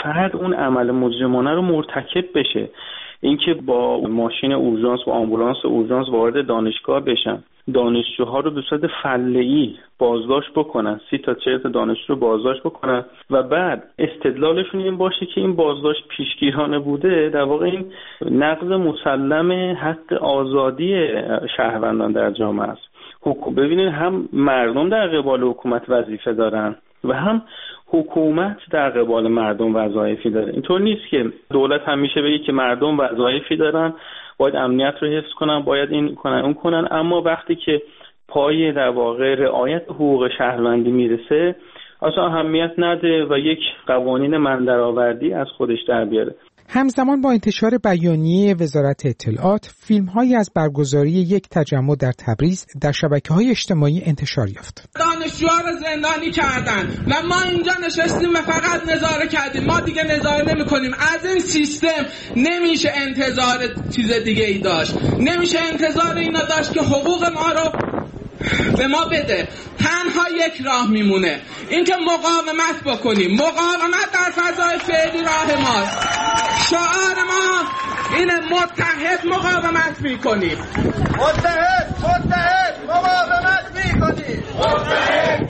فرد اون عمل مجرمانه رو مرتکب بشه. اینکه با ماشین اورژانس و آمبولانس اورژانس وارد دانشگاه بشن، دانشجوها رو به صورت فله‌ای بازداشت بکنن، 30 تا 40 تا دانشجو رو بازداشت بکنن و بعد استدلالشون این باشه که این بازداشت پیشگیرانه بوده، در واقع این نقض مسلم حق آزادی شهروندان در جامعه است. ببینید هم مردم در قبال حکومت وظیفه دارن و هم حکومت در قبال مردم وظایفی داره. اینطور نیست که دولت همیشه بگه که مردم وظایفی دارن، باید امنیت رو حفظ کنن، باید این کنن اون کنن، اما وقتی که پای در واقع رعایت حقوق شهروندی میرسه اصلا اهمیت نده و یک قوانین مندرآوردی از خودش در بیاره. همزمان با انتشار بیانیه وزارت اطلاعات، فیلم‌هایی از برگزاری یک تجمع در تبریز در شبکه‌های اجتماعی انتشار یافت. دانشجوها رو زندانی کردن و ما اینجا نشستیم و فقط نظاره کردیم. ما دیگه نظاره نمی‌کنیم. از این سیستم نمیشه انتظار چیز دیگه ای داشت. نمیشه انتظار اینا داشت که حقوق ما رو به ما بده. تنها یک راه میمونه، اینکه مقاومت بکنیم. مقاومت در فضای فعلی راه ماست. شعار ما اینه، متحد مقاومت میکنیم. متحد مقاومت میکنیم. متحد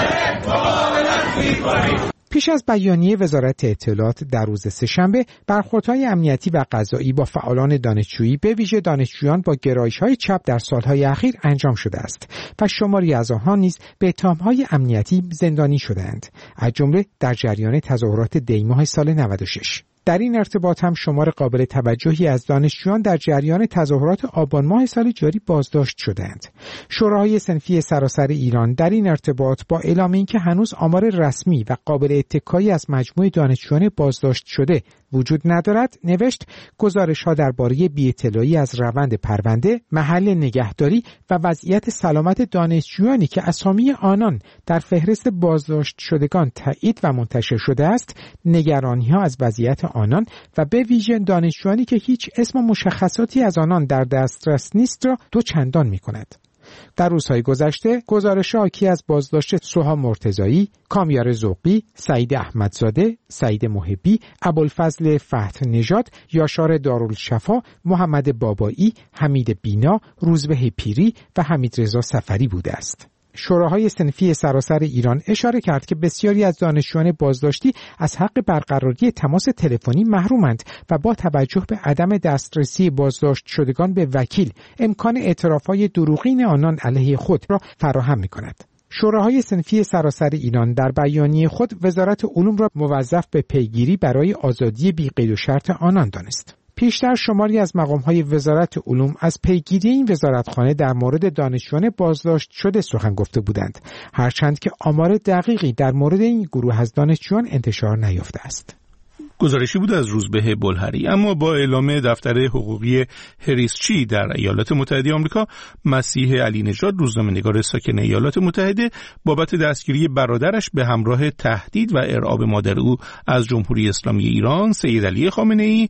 مقاومت میکنیم. پیش از بیانیه وزارت اطلاعات در روز سه‌شنبه، برخوردهای امنیتی و قضایی با فعالان دانشجویی به ویژه دانشجویان با گرایش‌های چپ در سالهای اخیر انجام شده است و شماری از آنها نیز به اتهام‌های امنیتی زندانی شده‌اند، از جمله در جریان تظاهرات دی‌ماه سال 96. در این ارتباط هم شمار قابل توجهی از دانشجویان در جریان تظاهرات آبان ماه سال جاری بازداشت شدند. شوراهای صنفی سراسر ایران در این ارتباط با اعلام اینکه هنوز آمار رسمی و قابل اتکایی از مجموع دانشجویان بازداشت شده وجود ندارد، نوشت گزارش‌ها درباره بی‌اطلاعی از روند پرونده، محل نگهداری و وضعیت سلامت دانشجویانی که اسامی آنان در فهرست بازداشت شدگان تایید و منتشر شده است، نگرانی‌ها از وضعیت آنان و به ویژه دانشجویانی که هیچ اسم و مشخصاتی از آنان در دسترس نیست را دوچندان می‌کند. در روزهای گذشته گزارش حاکی از بازداشت سوها مرتضایی، کامیار ذوقی، سعید احمدزاده، سعید محبی، ابوالفضل فتح نژاد، یاشار دارالشفا، محمد بابایی، حمید بینا، روزبه پیری و حمیدرضا سفری بوده است. شوراهای صنفی سراسر ایران اشاره کرد که بسیاری از دانشجویان بازداشتی از حق برقراری تماس تلفنی محرومند و با توجه به عدم دسترسی بازداشت شدگان به وکیل، امکان اعترافهای دروغین آنان علیه خود را فراهم می‌کند. شوراهای صنفی سراسر ایران در بیانیه خود وزارت علوم را موظف به پیگیری برای آزادی بی قید و شرط آنان دانست. پیشتر شماری از مقام‌های وزارت علوم از پیگیری این وزارتخانه در مورد دانشجویان بازداشت شده سخن گفته بودند، هرچند که آمار دقیقی در مورد این گروه از دانشجویان انتشار نیافته است. گزارشی بود از روزبه بلهری. اما با اعلام دفتر حقوقی هریسچی در ایالات متحده آمریکا، مسیح علی نژاد، روزنامه‌نگار ساکن ایالات متحده، بابت دستگیری برادرش به همراه تهدید و ارعاب مادر او از جمهوری اسلامی ایران، سید علی خامنه‌ای،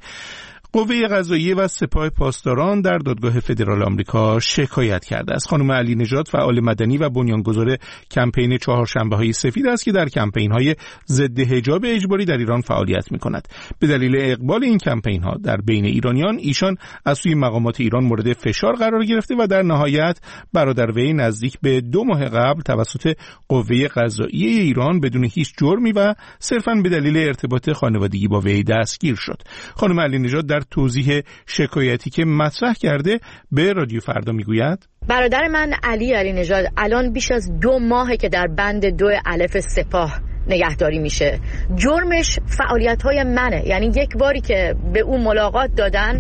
قوه قضاییه و سپاه پاسداران در دادگاه فدرال آمریکا شکایت کرده است. خانم علی نژاد فعال مدنی و بنیانگذار کمپین چهارشنبه‌های سفید است که در کمپین‌های ضد حجاب اجباری در ایران فعالیت می‌کند. به دلیل اقبال این کمپین‌ها در بین ایرانیان، ایشان از سوی مقامات ایران مورد فشار قرار گرفته و در نهایت برادر وی نزدیک به 2 ماه قبل توسط قوه قضاییه ایران بدون هیچ جرمی و صرفاً به دلیل ارتباط خانوادگی با وی دستگیر شد. خانم علی نژاد در توضیح شکایتی که مطرح کرده به رادیو فردا میگوید: برادر من علی نژاد الان بیش از 2 ماهه که در بند 2 الف سپاه نگهداری میشه. جرمش فعالیت‌های منه، یعنی یک باری که به او ملاقات دادن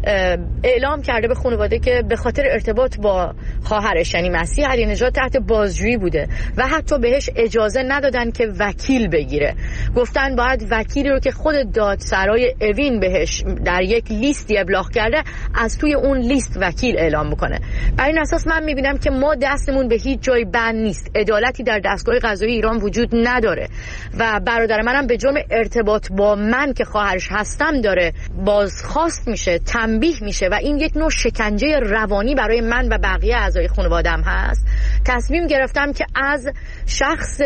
اعلام کرده به خانواده که به خاطر ارتباط با خواهرش یعنی مسیح علی نژاد تحت بازجویی بوده و حتی بهش اجازه ندادن که وکیل بگیره. گفتن باید وکیلی رو که خود دادسرای اوین بهش در یک لیستی ابلاغ کرده از توی اون لیست وکیل اعلام بکنه. بر این اساس من میبینم که ما دستمون به هیچ جای بند نیست. عدالتی در دستگاه قضایی ایران وجود نداره و برادر منم به جرم ارتباط با من که خواهرش هستم داره بازخواست میشه، تنبیه میشه و این یک نوع شکنجه روانی برای من و بقیه اعضای خانواده‌ام هست. تصمیم گرفتم که از شخص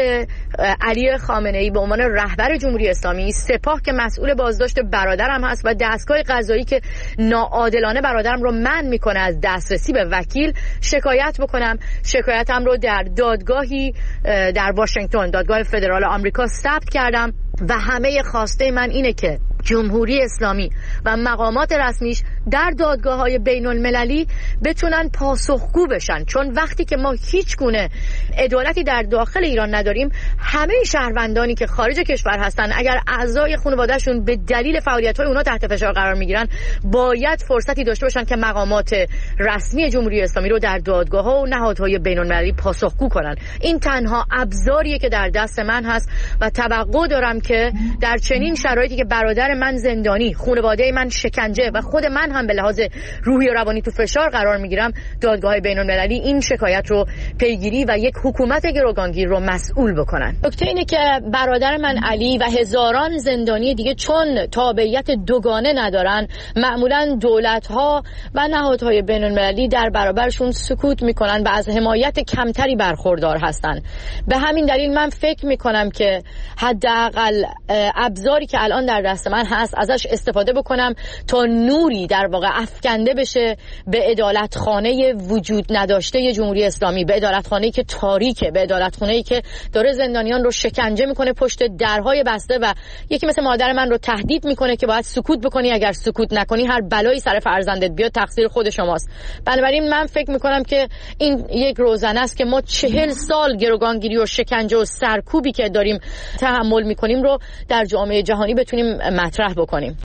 علی خامنه‌ای به عنوان رهبر جمهوری اسلامی، سپاه که مسئول بازداشت برادرم هست و دستگاه قضایی که ناعادلانه برادرم رو منع میکنه از دسترسی به وکیل شکایت بکنم. شکایتم رو در دادگاهی در واشنگتن، دادگاه فدرال آمریکا ثبت کردم و همه خواسته من اینه که جمهوری اسلامی و مقامات رسمیش در دادگاه‌های بین‌المللی بتونن پاسخگو بشن، چون وقتی که ما هیچ گونه عدالتی در داخل ایران نداریم، همه شهروندانی که خارج کشور هستن اگر اعضای خانواده‌شون به دلیل فعالیت‌های اونها تحت فشار قرار میگیرن، باید فرصتی داشته باشن که مقامات رسمی جمهوری اسلامی رو در دادگاه‌ها و نهادهای بین‌المللی پاسخگو کنن. این تنها ابزاریه که در دست من هست و توقع دارم که در چنین شرایطی که برادر من زندانی، خانواده من شکنجه و خود من هم به لحاظ روحی و روانی تو فشار قرار میگیرم، دادگاه بین‌المللی این شکایت رو پیگیری و یک حکومت گروگانگیر رو مسئول بکنن. نکته اینه که برادر من علی و هزاران زندانی دیگه چون تابعیت دوگانه ندارن، معمولا دولت‌ها و نهادهای بین‌المللی در برابرشون سکوت میکنن و از حمایت کمتری برخوردار هستن. به همین دلیل من فکر میکنم که حداقل ابزاری که الان در دست من هست ازش استفاده بکنم تا نوری در واقع افکنده بشه به عدالتخانه وجود نداشته جمهوری اسلامی، به عدالتخانه‌ای که تاریکه، به عدالتخانه‌ای که داره زندانیان رو شکنجه میکنه پشت درهای بسته و یکی مثل مادر من رو تهدید میکنه که باید سکوت بکنی، اگر سکوت نکنی هر بلایی سر فرزندت بیاد تقصیر خود شماست. بنابراین من فکر میکنم که این یک روزنه است که ما 40 سال گروگانگیری و شکنجه و سرکوبی که داریم تحمل میکنیم رو در جامعه جهانی بتونیم مطرح بکنیم.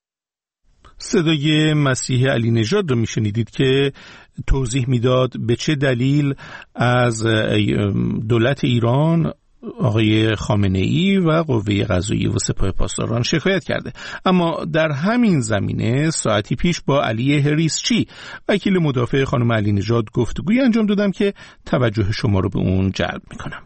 صدای مسیح علی نژاد رو میشنیدید که توضیح میداد به چه دلیل از دولت ایران آقای خامنه‌ای و قوه قضاییه و سپاه پاسداران شکایت کرده. اما در همین زمینه ساعتی پیش با علی هریسچی، وکیل مدافع خانم علی نژاد، گفتگویی انجام دادم که توجه شما رو به اون جلب میکنم.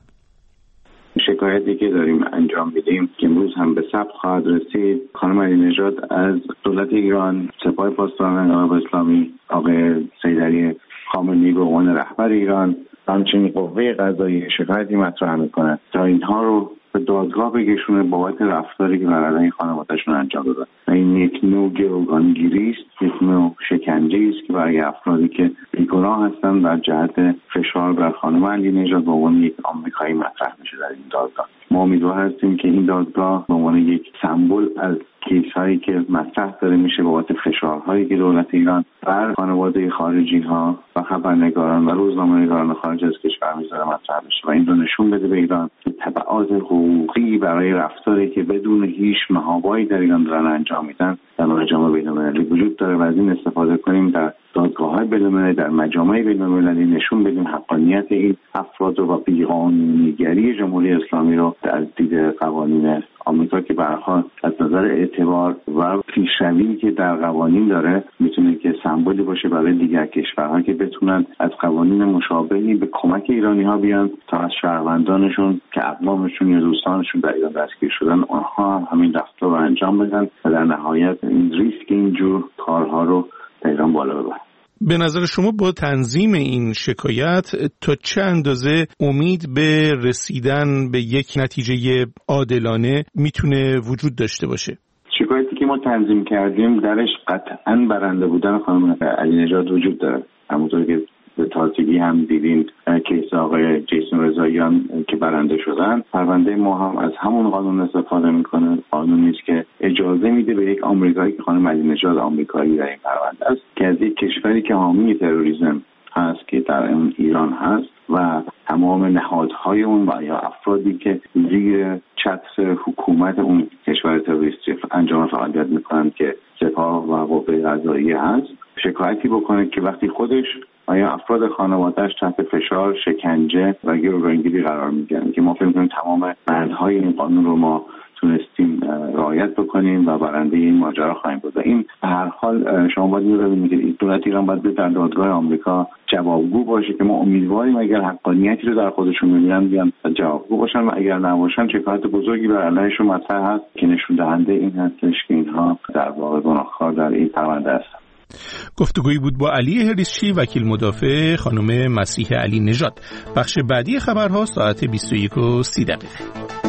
شکایتی که داریم انجام میدیم که امروز هم به ثبت خواهد رسید، خانم علی نژاد از دولت ایران، سپاه پاسداران انقلاب اسلامی، آقای سید علی خامنه‌ای به عنوان رهبر ایران و همچنین قوه قضاییه شکایتی مطرح میکنه تا اینها رو به دادگاه بکشونه بابت رفتاری که بر علیه خانواده‌شون انجام دادن. این یک نوع گروگانگیری است، یک نوع شکنجه است که برای افرادی که بیگناه هستند در جهت فشار بر خانم علی نژاد به عنوان یک آمریکایی مطرح میشه در این دادگاه. ما امیدوار هستیم که این دادگاه به عنوان یک سمبل از کیس‌هایی که مطرح داره میشه بابت فشارهایی که دولت ایران بر خانواده خارجی‌ها و خبرنگاران و روزنامه‌نگاران خارج از کشور میذاره مطرح بشه و این رو نشون بده به ایران که تبعات حقوقی برای رفتاری که بدون هیچ محابایی در ایران دارن انجام میدن در مجامع بین‌المللی وجود داره و از این استفاده کنیم در دادگاه‌های بین‌المللی، در مجامع بین‌المللی نشون بدیم حقانیت این افراد و بی‌قانونی‌گری جمهوری اسلامی رو از دید قوانین آمریکا که به هر حال از نظر اعتبار و پیشروی که در قوانین داره میتونه که سمبولی باشه برای دیگر کشورها که بتونن از قوانین مشابهی به کمک ایرانی‌ها بیان تا از شهروندانشون که اقوامشون یا دوستانشون در ایران دستگیر شدن آنها هم همین رفتار رو انجام بدن و در نهایت این ریسک اینجور کارها رو در ایران بالا ببرن. به نظر شما با تنظیم این شکایت تا چه اندازه امید به رسیدن به یک نتیجه عادلانه میتونه وجود داشته باشه؟ شکایتی که ما تنظیم کردیم درش قطعاً برنده بودن خانم علی نژاد وجود داره. همونطور که به تازگی هم دیدین کیس آقای جیسون رضاییان که برنده شدن، پرونده ما هم از همون قانون استفاده میکنه. قانونی است که اجازه میده به یک آمریکایی که خانم علی نژاد آمریکایی در این پرونده است که از یک کشوری که حامی تروریسم هست که در ایران هست و تمام نهادهای اون و یا افرادی که زیر چتر حکومت اون کشور تروریستی انجام فعالیت میکنند که سپاه و قوه قضاییه هست، شکایتی بکنه که وقتی خودش آیا افراد خانواده‌اش تحت فشار، شکنجه و گروگانگیری قرار میگیرن که ما فکر می‌کنیم تمام بندهای این قانون رو ما تونستیم رعایت بکنیم و برنده این ماجرا خواهیم بود. این به هر حال شما باید ببینید که دولت ایران باید در دادگاه آمریکا جوابگو باشه که ما امیدواریم اگر حقانیتی رو در خودشون می‌بینن بیان جوابگو باشن و اگر نباشن شکایت بزرگی بر علیهشون مطرح هست که نشون دهنده این هستش که اینها در واقع گناهکار در این پرونده هستن. گفتگویی بود با علی هریسچی، وکیل مدافع خانم مسیح علی نژاد. بخش بعدی خبرها ساعت 21:30.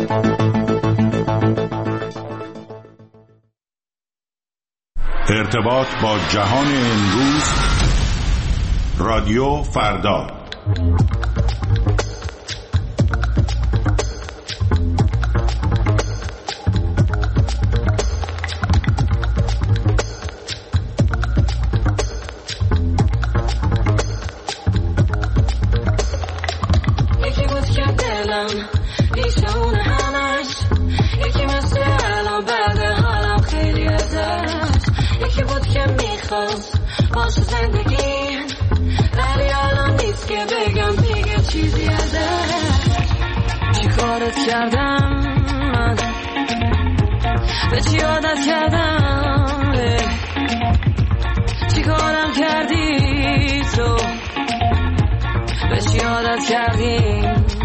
ارتباط با جهان امروز، رادیو فردا. یکی بود که دلم پیش اون همش، یکی مثل الان بعد حالم خیلی ازش، یکی بود که میخواست باشه زندگی، ولی الان نیست که بگم دیگه چیزی ازش. چی کارت کردم من، به چی عادت کردم، چی کارم کردی تو، به چی عادت کردی،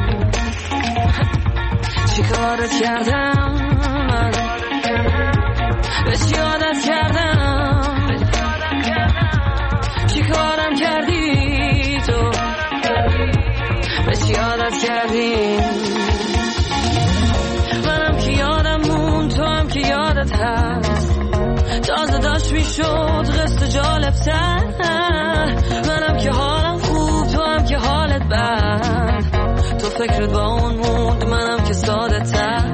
چی کارت کردم من، به چی عادت کردم، چی کارم کردی تو، به چی عادت کردی. منم که یادم مون، تو هم که یادت هست، تازه داشت میشد قصه جالب تر. منم که حالم خوب، تو هم که حالت بد، تو فکرت با اون موند، منم که ساده تر.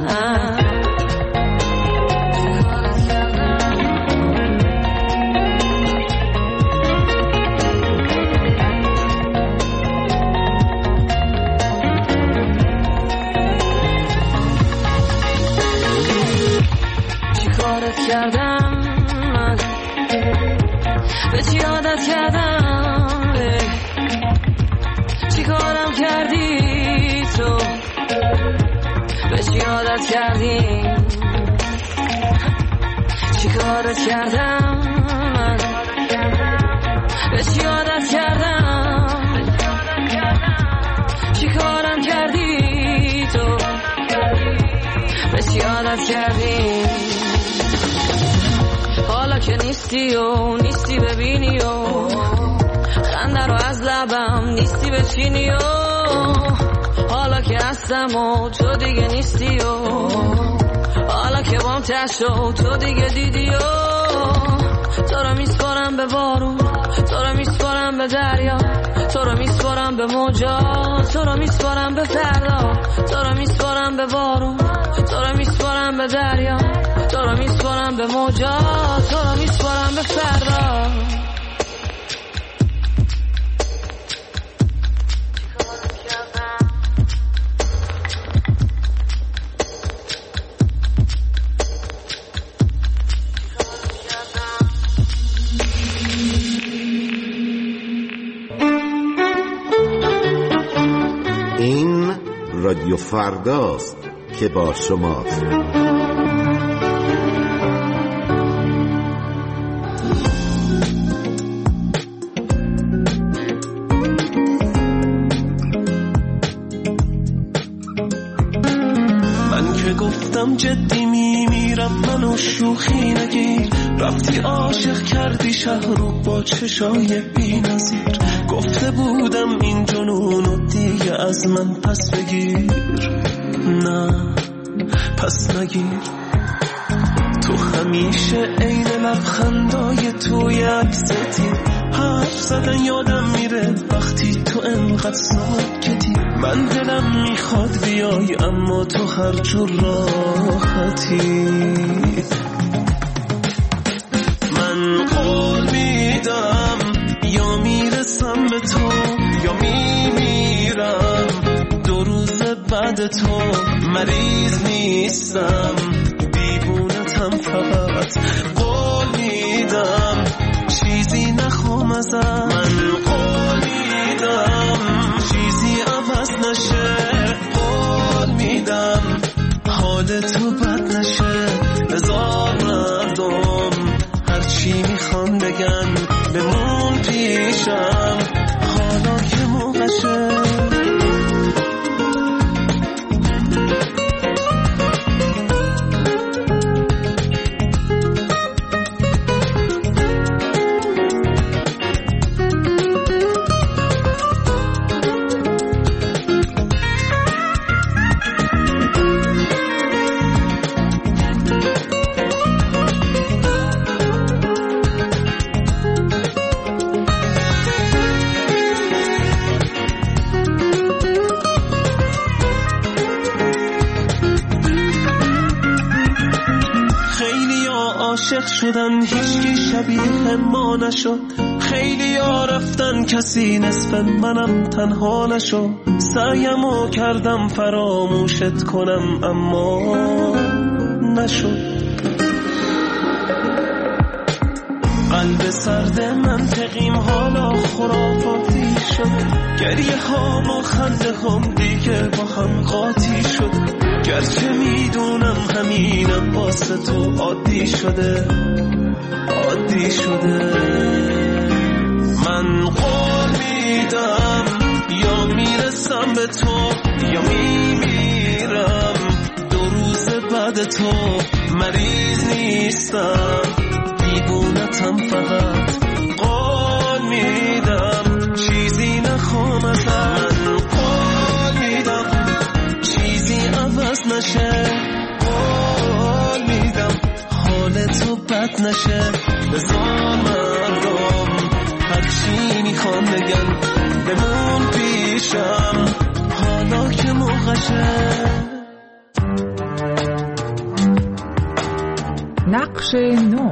کردم من، به چی عادت کردم، چی کارم کردی تو، به چی عادت کردی، چی کارت کردم من، به چی عادت کردم، چی کارم کردی تو، به چی عادت کردی. حالا که نیستی و نیستی ببینی و خنده رو از لبم نیستی بچینی و حالا که هستم و تو دیگه نیستی و حالا که بام تشو تو دیگه دیدی و تو رو میسپارم به بارون، تو رو میسپارم به دریا، تو رو میسپارم به موجا، تو رو میسپارم به فردا، تو رو میسپارم به بارون، تو رو میسپارم به دریا، تو رو میسپارم به موجا، تو رو میسپارم به فردا. این رادیو فرداست که با شماست. گفتم جدی میمیرم، منو شوخی نگیر، رفتی عاشق کردی شهر رو با چشای بی نظیر، گفته بودم این جنونو دیگه از من پس بگیر، نه پس نگیر. تو همیشه عین لبخندای توی عکستی، حرف زدن یادم میره وقتی تو انقدر ساکتی، من دلم میخواد بیای اما تو هر جور راحتی. من قول میدم یا میرسم به تو یا میمیرم، 2 روز بعد تو مریض نیستم، دیوونتم فقط قول میدم چیزی نخوام ازم، من قول میدم چیزی عوض نشه، قول میدم حال تو بد نشه، بذار مردم هرچی میخوان بگن بمون پیشم حالا که موقعشه. عاشق شدن هیچکی شبیه ما نشد، خیلی ها رفتن کسی نصف منم تنها نشد، سعیمو کردم فراموشت کنم اما نشد. قلب سرد منطقیم حالا خرافاتی شد، گریه ها با خنده هم دیگه با هم قاطی شد، گرچه میدونم همینم واسه تو عادی شده عادی شده. من قول میدم یا میرسم به تو یا میمیرم، 2 روز بعد تو مریض نیستم، دیوونتم فقط قول میدم چیزی نخوام ازت، من قول میدم چیزی عوض نشه، قول میدم حالتو بد نشه، بذار مردم هرچی میخوام بگن بمون پیشم حالا که موقعشه. نقش نو.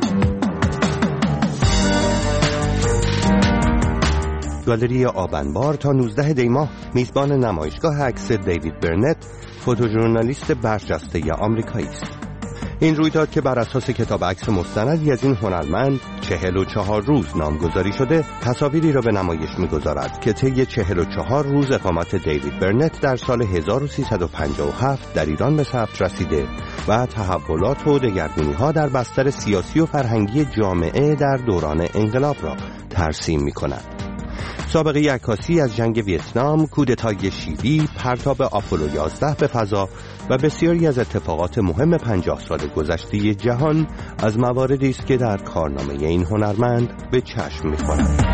گالری آبنبار تا 19 دی ماه میزبان نمایشگاه عکس دیوید برنت، فوتوژورنالیست برجسته آمریکایی است. این رویداد که بر اساس کتاب عکس مستندی از این هنرمند 44 روز نامگذاری شده، تصاویری را به نمایش می‌گذارد که طی 44 روز اقامت دیوید برنت در سال 1357 در ایران به ثبت رسیده و تحولات و دگرگونی‌ها در بستر سیاسی و فرهنگی جامعه در دوران انقلاب را ترسیم می‌کند. سابقه عکاسی از جنگ ویتنام، کودتای شیلی، پرتاب آپولو 11 به فضا و بسیاری از اتفاقات مهم 50 سال گذشته جهان از مواردی است که در کارنامه این هنرمند به چشم می‌خورد.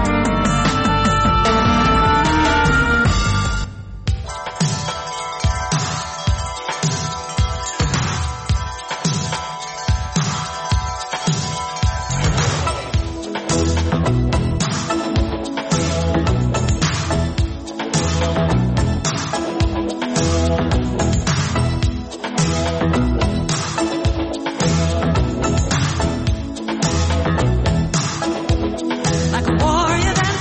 Like a warrior that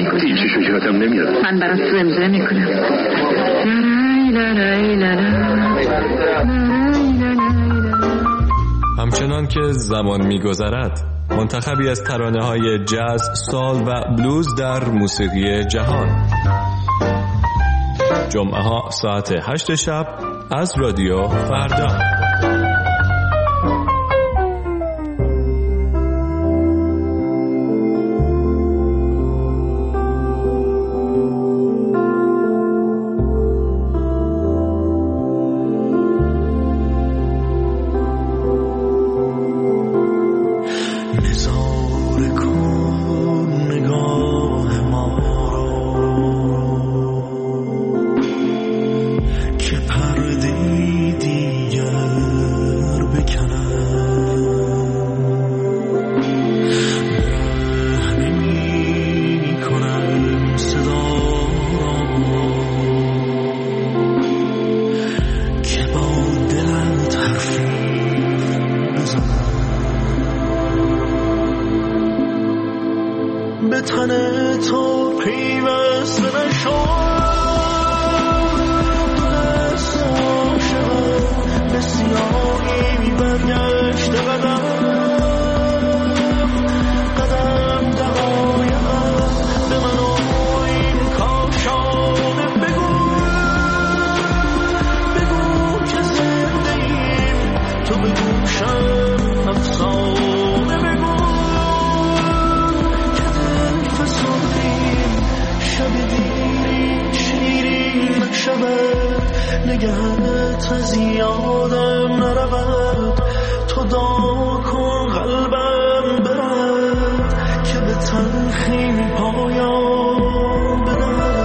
میکنی؟ هیچی شجاعتم نمیاد. من برات زمزمه میکنم. همچنان که زمان میگذرد منتخبی از ترانه‌های جاز، سال و بلوز در موسیقی جهان. جمعه ها ساعت 8 شب از رادیو فردا. به تن تو پیوسته نشد، دست عاشقم به سیاهی برگشت قدم دقایقم به من و این کاشانه بگو که زنده ایم، تو به گوشم افسانه بگو شب دیری شیرین نشود، نگهت از یادم نرود، تو دعا کن قلبم برد که به تلخی پایان بدهد.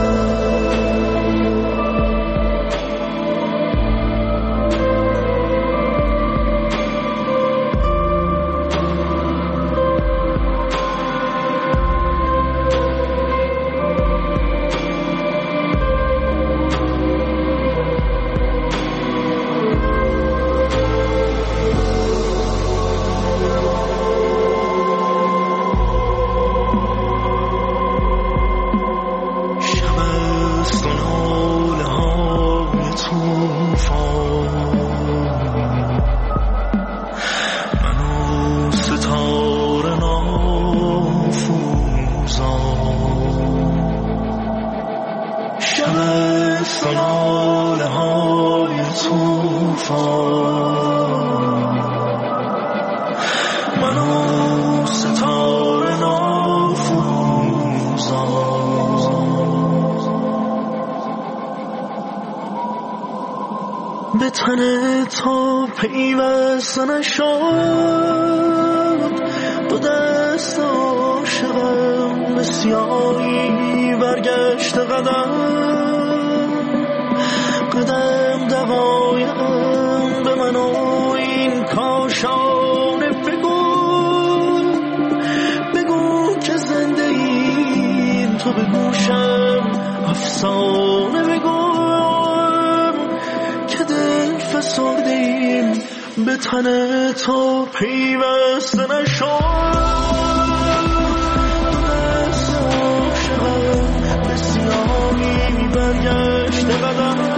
به تن تو پیوسته نشد، با دست عاشقم به سیاهی برگشت قدم دقایقم به من و این کاشانه بگو که زنده ایم، تو به گوشم افسانه بگو که دل فسرده ایم، به تن تو پیوسته نشد، دست عاشقم به سیاهی برگشت قدم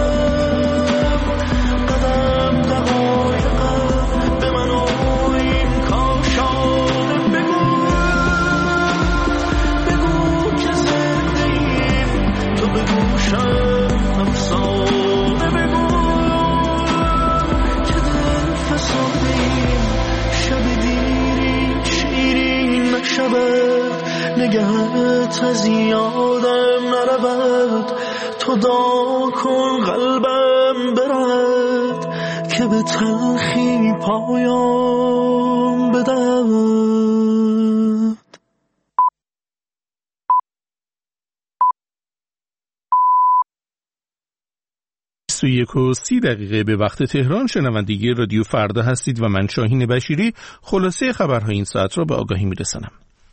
دقایقم به من و این کاشانه بگو که زنده ایم، تو به گوشم افسانه بگو که دل فسرده ایم، شب دیری شیرین نشود، نگهت از یادم نرود، تو دعا کن قلبم برد که به تلخی پایان بدهد. 21:30 به وقت تهران شنوندگی رادیو فردا هستید و من شاهین بشیری خلاصه خبرهای این ساعت را به آگاهی میرسانم.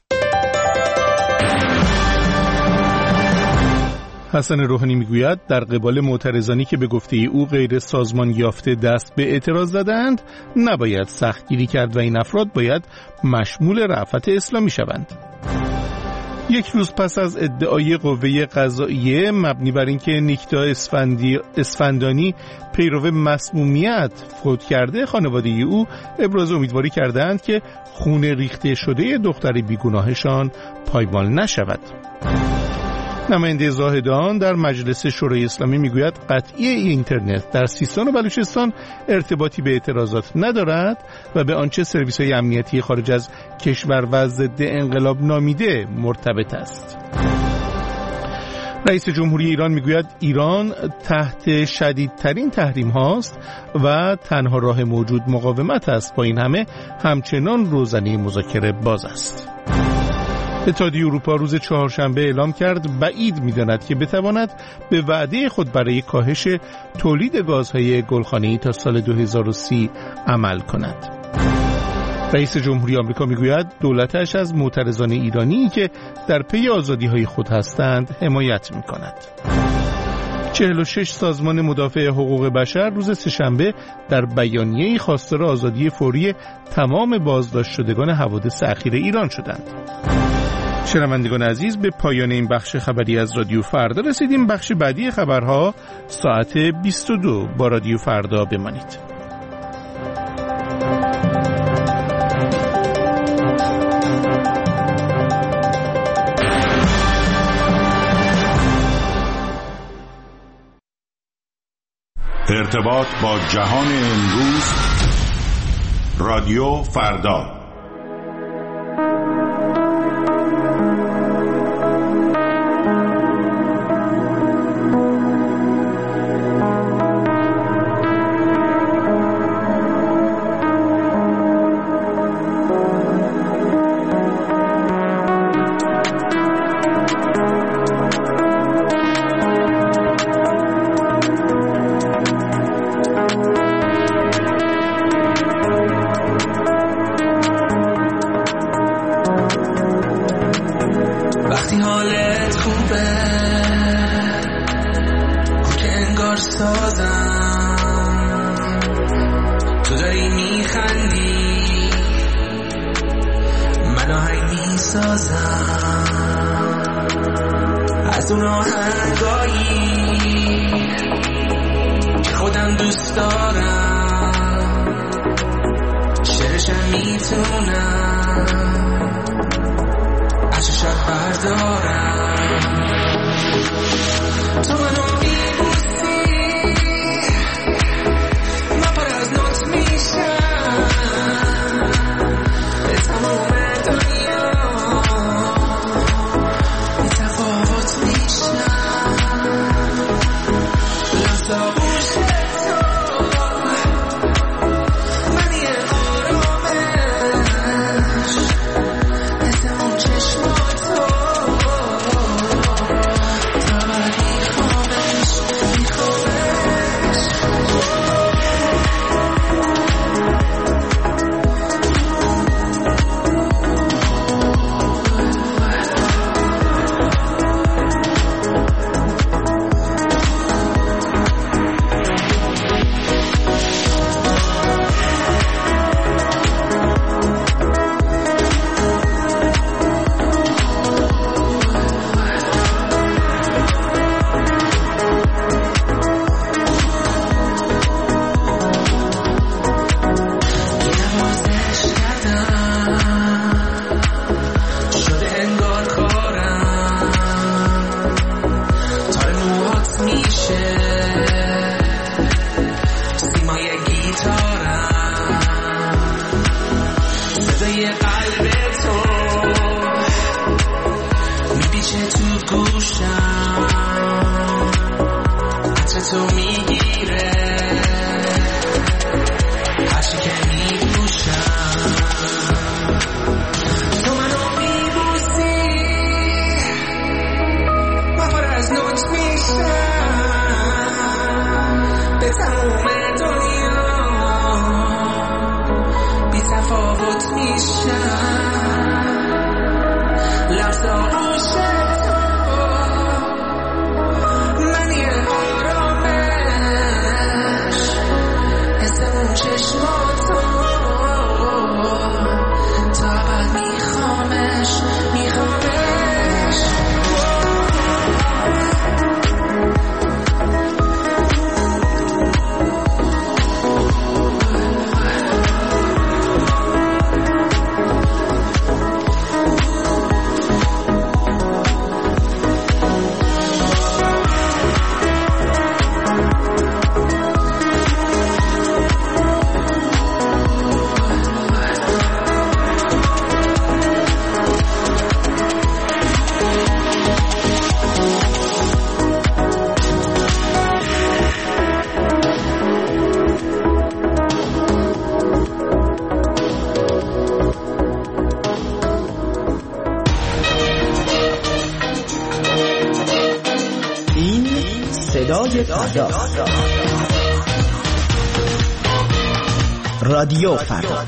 حسن روحانی میگوید در قبال معترضانی که به گفته او غیر سازمان یافته دست به اعتراض زدند نباید سختگیری کرد و این افراد باید مشمول رأفت اسلامی شوند. یک روز پس از ادعای قوه قضاییه مبنی بر اینکه نیکتا اسفندانی پیرو مسمومیت فوت کرده، خانواده او ابراز امیدواری کردند که خون ریخته شده دختر بیگناهشان پایمال نشود. نماینده زاهدان در مجلس شورای اسلامی میگوید قطعی اینترنت در سیستان و بلوچستان ارتباطی به اعتراضات ندارد و به آنچه سرویس‌های امنیتی خارج از کشور و ضد انقلاب نامیده مرتبط است. رئیس جمهوری ایران میگوید ایران تحت شدیدترین تحریم هاست و تنها راه موجود مقاومت است. با این همه همچنان روزنه مذاکره باز است. اتحادیه اروپا روز چهارشنبه اعلام کرد بعید می‌داند که بتواند به وعده خود برای کاهش تولید گازهای گلخانه‌ای تا سال 2030 عمل کند. رئیس جمهوری آمریکا میگوید دولتش از معترضان ایرانی که در پی آزادی‌های خود هستند حمایت می‌کند. 46 سازمان مدافع حقوق بشر روز سه‌شنبه در بیانیه‌ای خواستار آزادی فوری تمام بازداشت شدگان حوادث اخیر ایران شدند. شنوندگان عزیز، به پایان این بخش خبری از رادیو فردا رسیدیم. بخش بعدی خبرها ساعت 22. با رادیو فردا بمانید. ارتباط با جهان امروز، رادیو فردا. از اون آهنگایی که خودم دوست دارم، شعرشم میتونم از چشم بردارم. تو منو میبوسی، من پر از نوت میشم به تمام دنیا، بی تفاوت میشم لحظه آغوش تو، منی آرامش مثل اون چشماتو، تا من میخوامش میخوامش صدای فردا. رادیو فردا.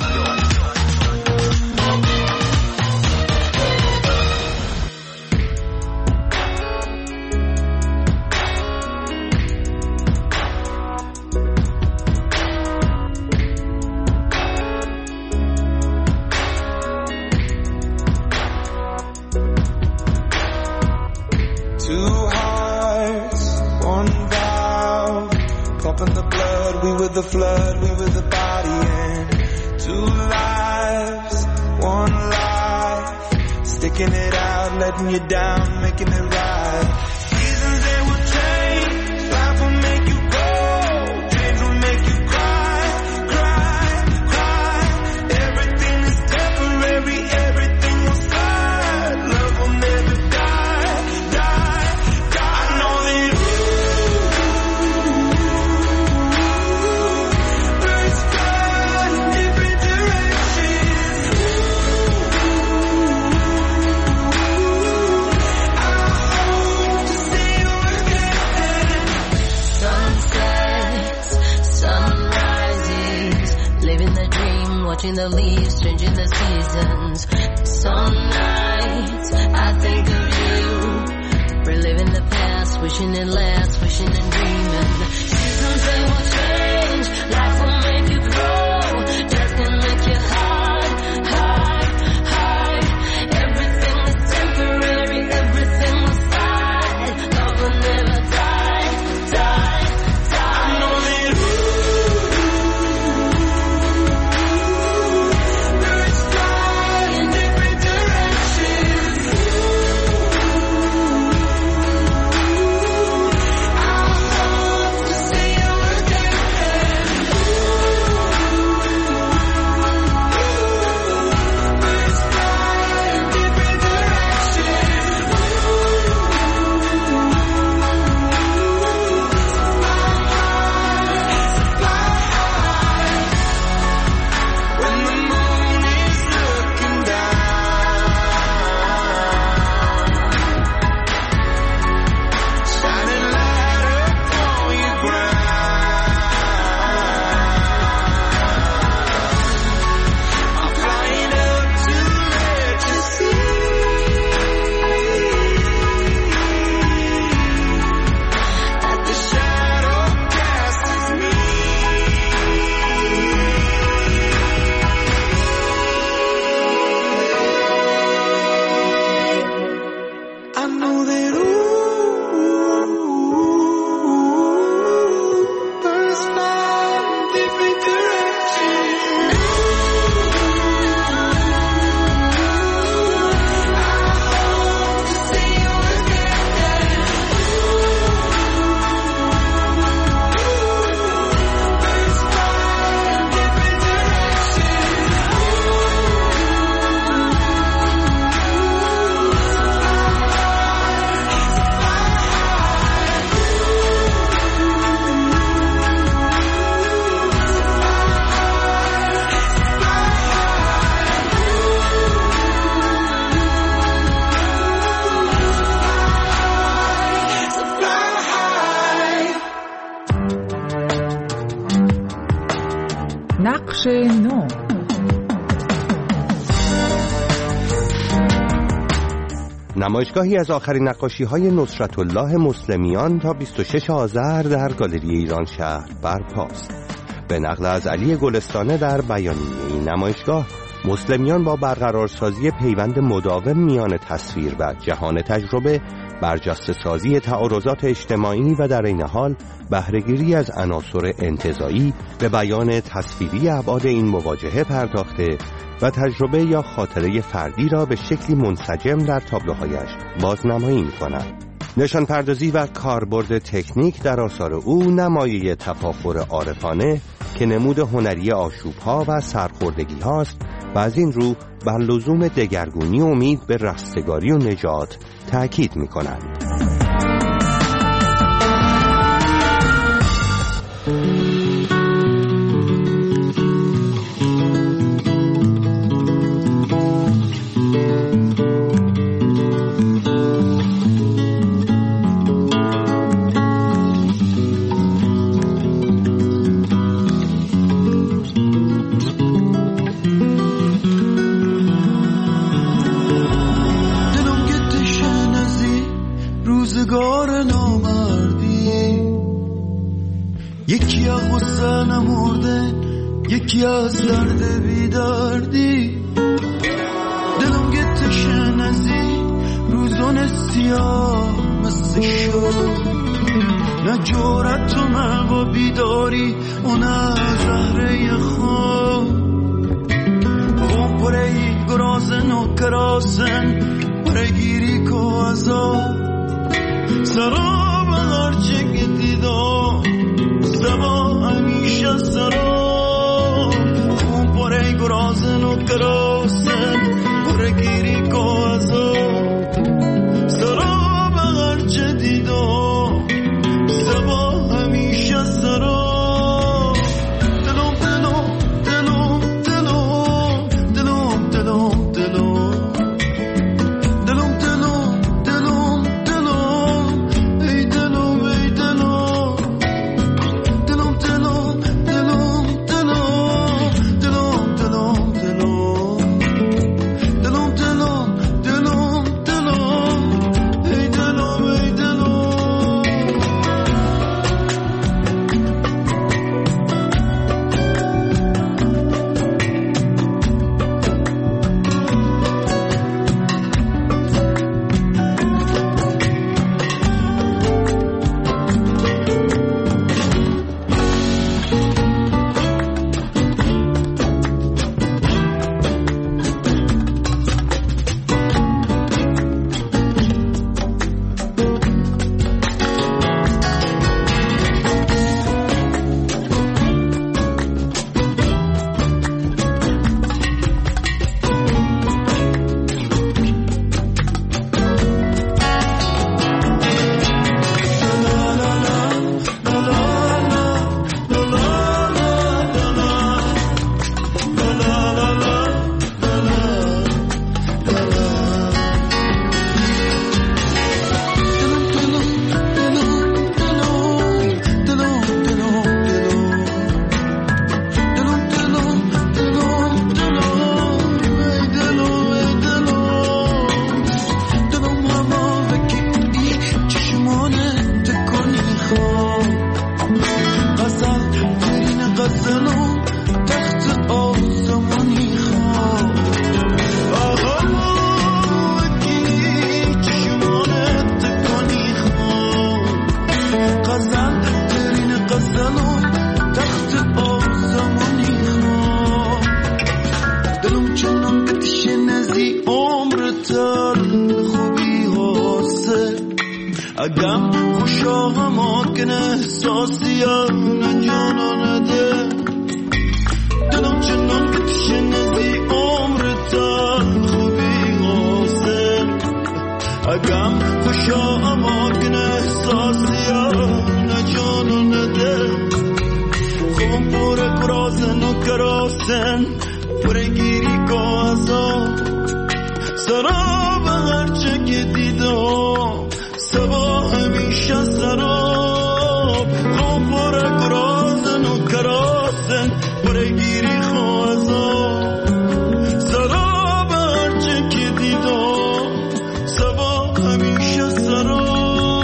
The flood, we were the body, and 2 lives, 1 life, sticking it out, letting you down, making it right. Seasons they will change, life will make you go, dreams will make you cry, cry, cry. Everything is temporary, everything will slide. Love will never die, die, die. I know that watching the leaves changing the seasons. Some nights I think of you, reliving the past, wishing it lasts, wishing and dreaming. Seasons they will change, life will make you grow, death can make you hide, hide, hide. Everything is temporary, everything will slide. Love will never die, die, die. I know that نقش نو. نمایشگاهی از آخرین نقاشی‌های نصرت الله مسلمیان تا 26 آذر در گالری ایران شهر برپاست. به نقل از علی گلستانه در بیانیه این نمایشگاه، مسلمیان با برقرارسازی پیوند مداوم میان تصویر و جهان تجربه، برجسته‌سازی تعارضات اجتماعی و در این حال بهره‌گیری از عناصر انتزاعی به بیان تصویری ابعاد این مواجهه پرداخته و تجربه یا خاطره فردی را به شکلی منسجم در تابلوهایش بازنمایی می‌کند. نشان پردازی و کاربرد تکنیک در آثار او نمایه تفاخر عارفانه که نمود هنری آشوب‌ها و سرخوردگی هاست و از این رو بر لزوم دگرگونی امید به رستگاری و نجات تأکید می‌کنند. یکی از غصه نمردن، یکی از درد بیدردی. دلم گتشه نزی روزان سیاه مثل شد، نه جورت و مقا بیداری و نه زهره خواب. خون پره گرازن و کراسن پره گیری که عذاب. سراب هرچه که دیدم سبا همیشه سراب. خون پره گرازن و کراسن پره گیری که عذاب. سراب هرچه دیدم سبا همیشه سراب. اگم خوشا هماکن احساسیم نجانانه ده دلم چنان که تشنزی عمر تر خوبی حسن اگم خوشا هماکن احساسیم نجانانه ده خوبم پور کراسن و کراسن پرگیری که ازا سراب هرچه که دیدم سبا همیشه سراب خوب پر کراسن و کراسن پرگیری خوازا سراب هرچه که دیدم سبا همیشه سراب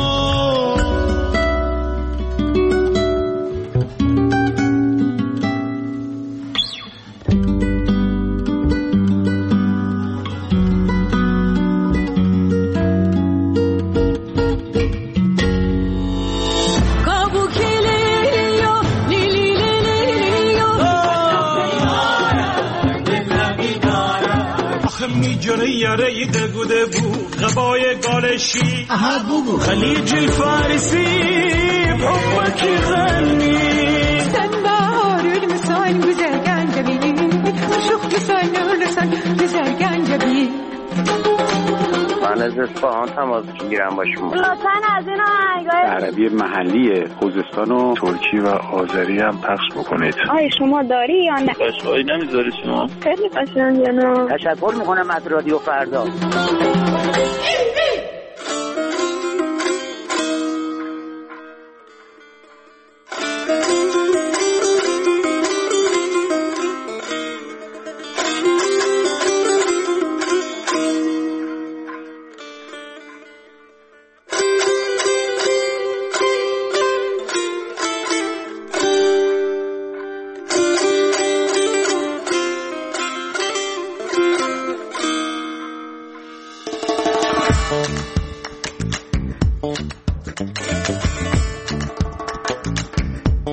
جره یاره دگوده بود غبای گالشی خلیج الفارسی بحبك يغني سنبار المسان بزرگان جبیلی شوخ مسان نورسان بزرگان جبیلی من از اصفهان تماس میگیرم با شما لطفاً از این آهنگای عربی محلی خوزستان و ترکی و آذری هم پخش بکنید. آیا شما داری یا نه؟ پشتوایی نمیذاری شما؟ خیلی قشنگه نه. تشکر میکنم از رادیو فردا.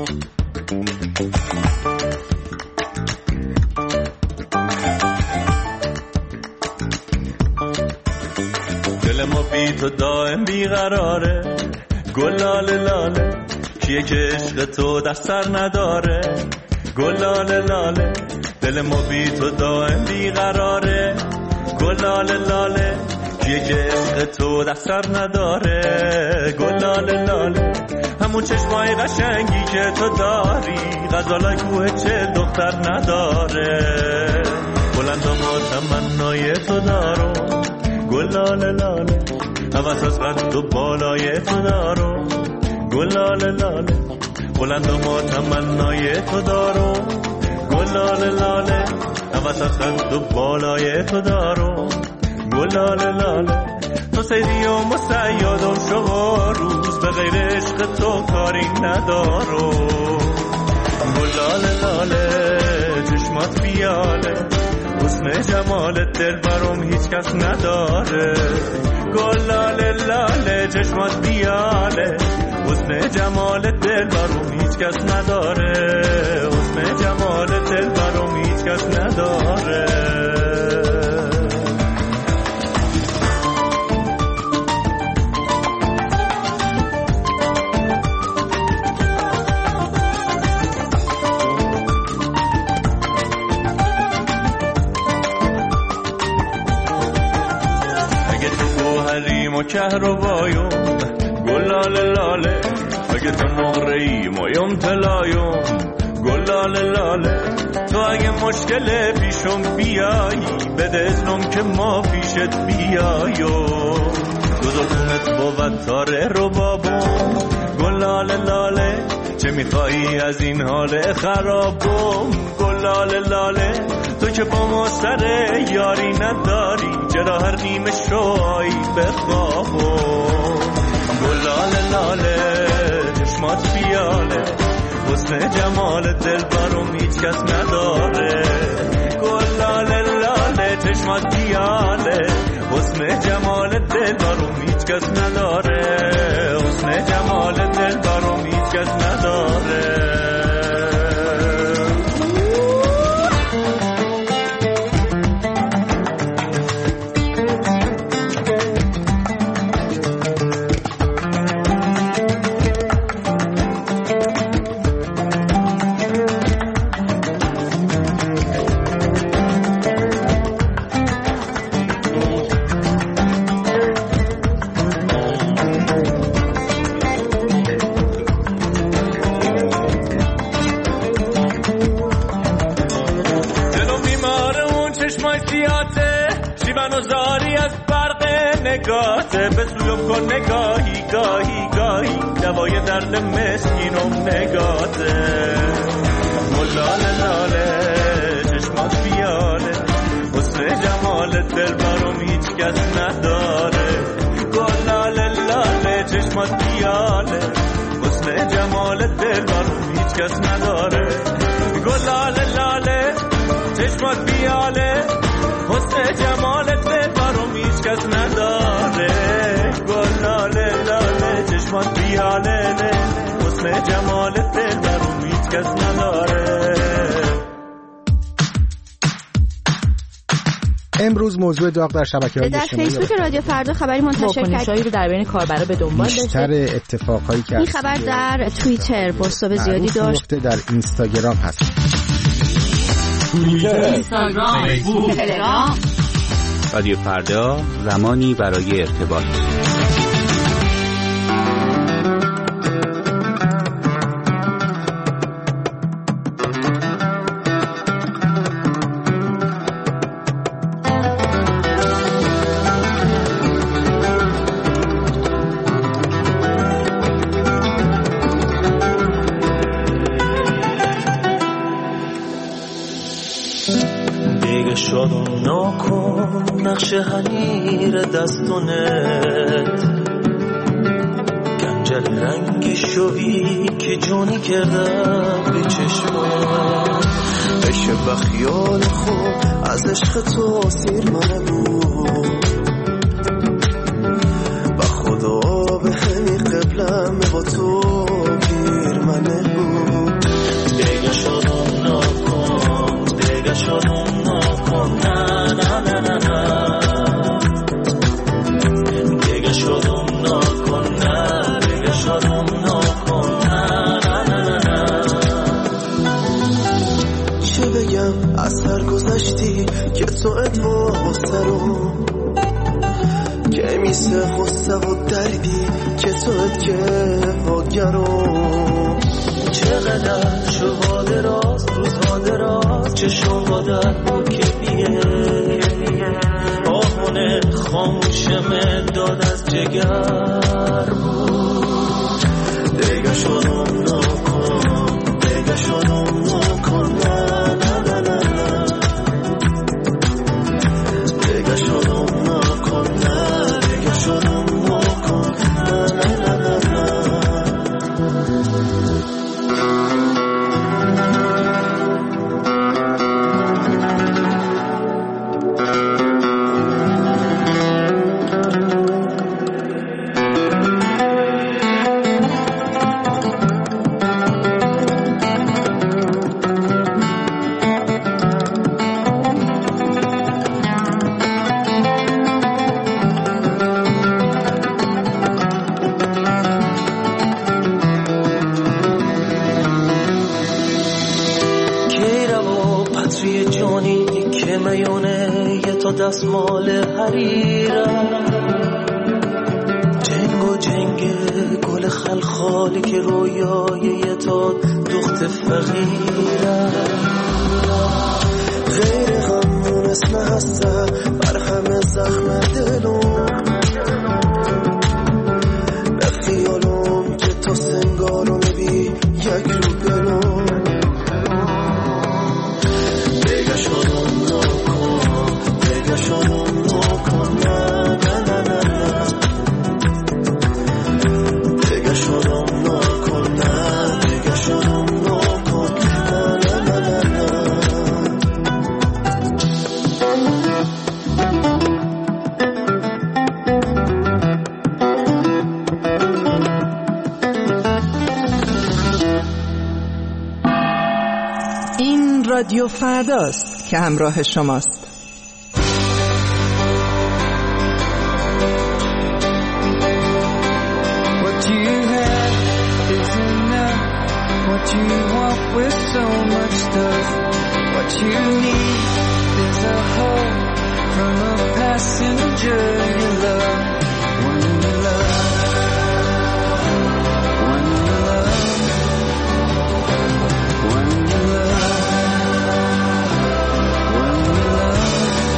دل ما بی تو دائم بیقراره، گلاله لاله کیه که عشق تو در سر نداره، گلاله لاله دل ما بی تو دائم بیقراره، گلاله لاله کیه که عشق تو در سر نداره، گلاله لاله همون چشمای قشنگی که تو داری، غزالای کوه چه دختر نداره، بلند و تمنای تو دارو، گلاله لاله هوس از قد و بالای تو دارو، گلاله لاله بلند و تمنای تو دارو، گلاله لاله هوس از قد و بالای تو دارو، گلاله لاله تو سیدی و مسیاد و شما روز به غیر عشق تو کاری ندارو، گلاله لاله چشمات بیاله، حسن جمالت دل برام هیچ کس نداره، گلاله لاله چشمات بیاله، حسن جمالت دل برام هیچ کس نداره، حسن جمالت دل برام هیچ کس نداره. کهربایو گلاله لاله، اگه تو نقره‌ای مایم طلایو، گلاله لاله تو اگه مشکل پیشم بیایی، بده اذنم که ما پیشت بیایو، دوزخونت بود تاره رو بابم، گلاله لاله چه میخوایی از این حال خرابم، گلاله لاله تو که با ما سر یاری نداری، چرا هر نیمه شوایی بخوابم، گلاله لاله چشمات بیاله، حسن جمال دل برام هیچ کس نداره، گلاله لاله چشمات بیاله، حسن جمال دل برام هیچ کس نداره، حسن جمال دل برام هیچ کس نداره. نگاته به سویم کن نگاهی گاهی گاهی، دوای درد مسکینم نگاته، گلاله لاله چشمات بیاله، حسن جمال دل برام هیچ کس نداره، گلاله لاله چشمات بیاله، حسن جمال دل برام هیچ کس نداره، گلاله لاله چشمات بیاله، حسن جمال دل برام هیچ کس نداره، گلاله لاله چشمات بیاله، حسن جمال دل برام هیچ کس نداره. امروز موضوع داغ در شبکه‌های در فیسبوک رادیو فردا خبری منتشر کرد رو در بین کاربرا به دنبال داشت. بیشتر اتفاقایی که این خبر در توییتر پست‌های زیادی داشت، در اینستاگرام هست، اینستاگرام، فیسبوک، تلگرام. رادیو فردا، زمانی برای ارتباط. شادم نکن نقش حنیر دستونت، گنجل رنگ شوی که جونی کردم به چشمت، بشه بخیال خوب از عشق تو سیر من بود، و خدا به همی قبلم با تو گیر من بود. غصه و دردی که توت که واگرو چقدر شبا دراز روزها دراز چشم بادت با که بیه آهونه خاموشم داد از جگر بود دیگه شدم نکن دیگه شدم نکن نه نه نه نه دیگه شدم نکن نه دیگه شدم نکن نه نه نه نه دستمال حریرم جنگ و جنگ گل خلخالی که رویای تا دخت فقیرم غیر غمون اسم هسته بر همه زخم دلم به خیالم که تو سنگارو میبی یک رو بلوم دیگه شدم دیگه شدم نکن نه نه نه نه دیگه شدم نکن نه دیگه شدم نکن نه نه نه نه این رادیو فرداست که همراه شماست. With so much stuff, what you need is a hug from a passenger you love. One you love, one you love, one you love, one you love.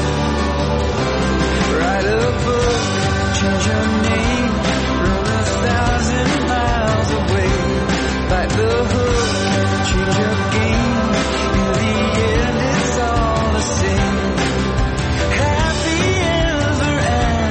Write a book, change your name, run 1,000 miles away, like the hook. Change your game, in the end it's all the same. Happy ever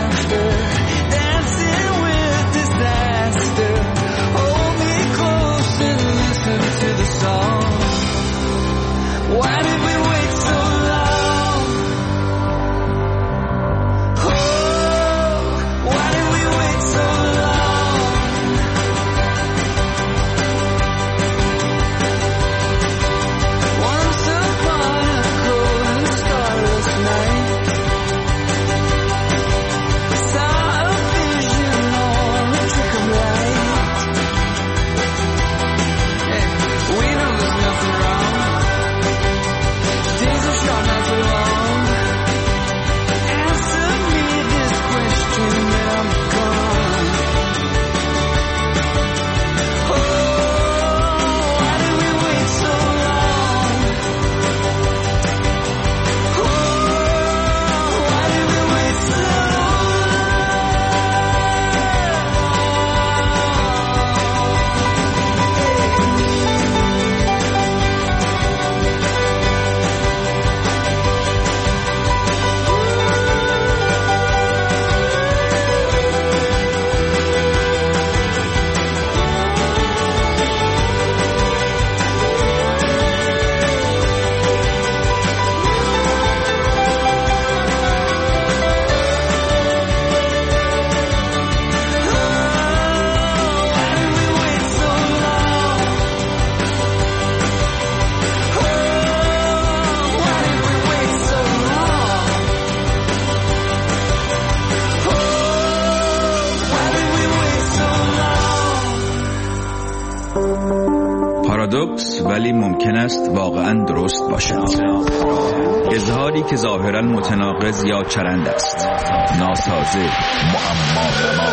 پارادوکس ولی ممکن است واقعا درست باشد. اظهاری که ظاهرا متناقض یا چرند است، ناسازه، معما.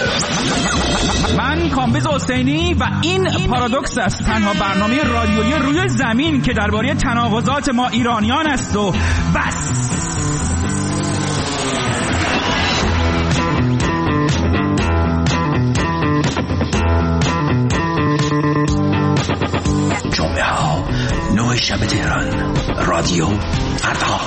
من کامبیز حسینی و این پارادوکس است، تنها برنامه رادیویی روی زمین که درباره تناقضات ما ایرانیان است و بس. جمعه ها 9 شب تهران، رادیو فردا.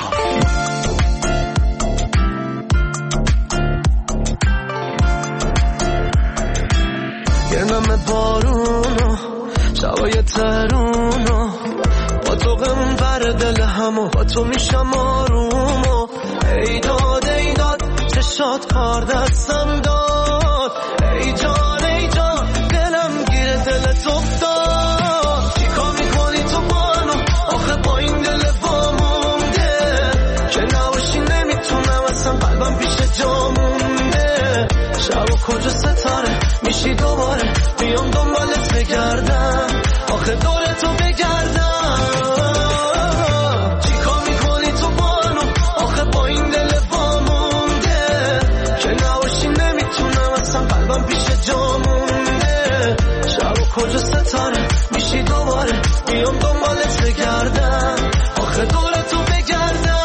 گرمم بارونو شبای ترونو با تو غم بر دل همو با تو میشم آرومو. ایداد چشات کار دستم داد، ای جان دلم گیره دلت افتاد. چیکار میکنی تو بانو آخه با این دل وامونده که نباشی نمیتونم اصلا قلبم پیش جا مونده. شب و کجا ستاره میشی دوباره بیام دنبالت بگردم، آخه دور تو بگردم. چیکار میکنی تو بانو آخه با این دل وامونده که نباشی نمیتونم اصلا قلبم پیش جا مونده. شب و کجا ستاره میشی دوباره بیام دنبالت بگردم، آخه دور تو بگردم.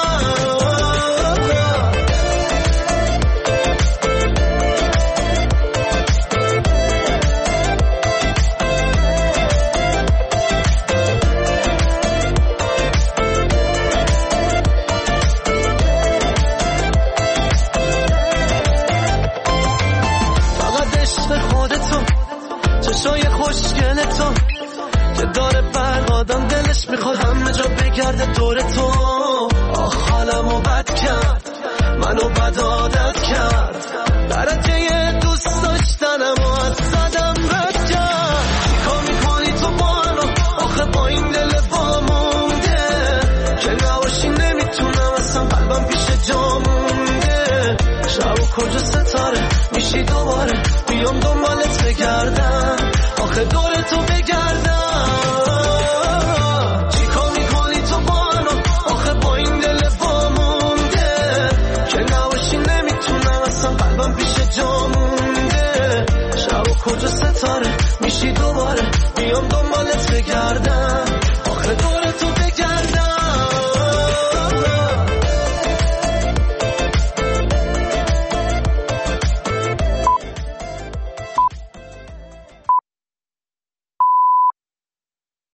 چشای خوشگل تو که داره برقادم دلش میخواد همه جا بگرده دور تو. آخ حالمو بد کرد، منو بد عادت کرد، درجه دوست داشتنمو از صدم رد کرد. چیکار میکنی تو بانو آخه با این دل وامونده که نباشی نمیتونم اصلا قلبم پیش جا مونده. شب و کجا ستاره میشی دوباره بیام دنبالت بگردم، آخه دور تو بگردم. چیکار میکنی تو بانو آخه با این دل وامونده که نباشی نمیتونم اصلا قلبم پیش جا مونده. شب و کجا ستاره میشی دوباره بیام دنبالت بگردم، آخه دور